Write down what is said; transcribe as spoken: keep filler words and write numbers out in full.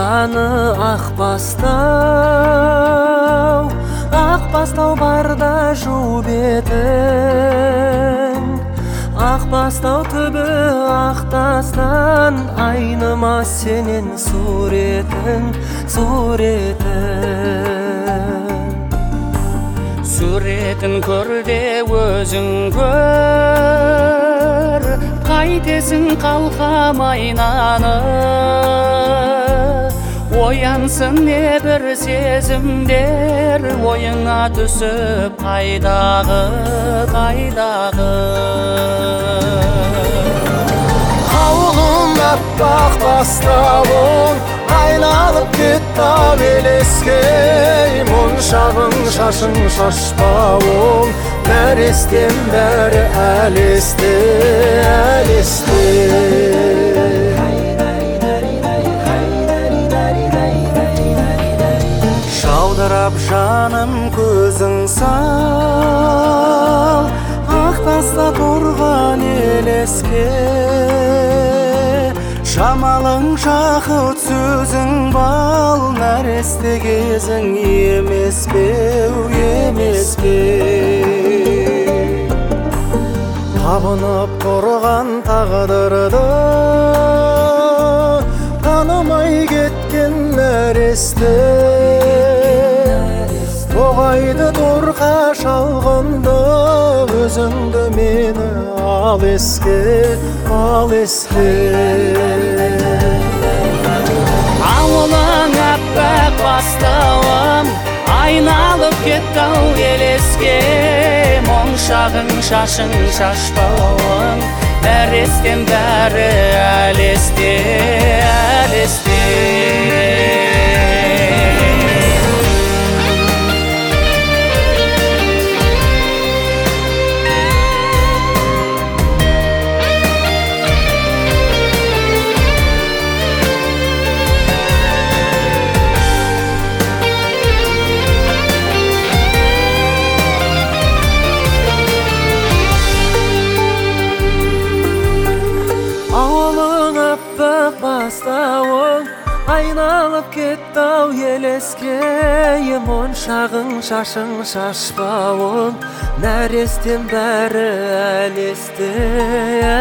жаны ақ бастау, ақ бастау барда жу бетін. Ақ бастау түбі ақ тастан, айнымас сенен суретің, суретің. Суретін көр де өзің көр, қайтесің қалқам айнаны. Оянсын небір сезімдер, ойыңа түсіп қайдағы, қайдағы. Ауылың аппақ бастауың, айналып кетті-ау елеске. Моншағың шашың шашпауың, нәрестен бәрі әлесте, әлесте. Жаудырап жаным көзің сал, ақ таста тұрған елеске. Жамалың жақұт сөзің бал, нәресте кезің емес беу, емес беу. Табынып тұрған тағдырды танымай кеткен нәресте. Тоғайды торқа шалғында, өзіңді мені ал еске, ал еске. Ауылың аппақ бастауым, айналып кетті-ау елеске. Моншағың шашың шашпауың, нәрестен бәрі әлесте, әлесте. Ауылың аппақ бастауың, айналып кетті-ау елеске. Моншағың шашың шашпауың, нәрестен бәрі әлесте.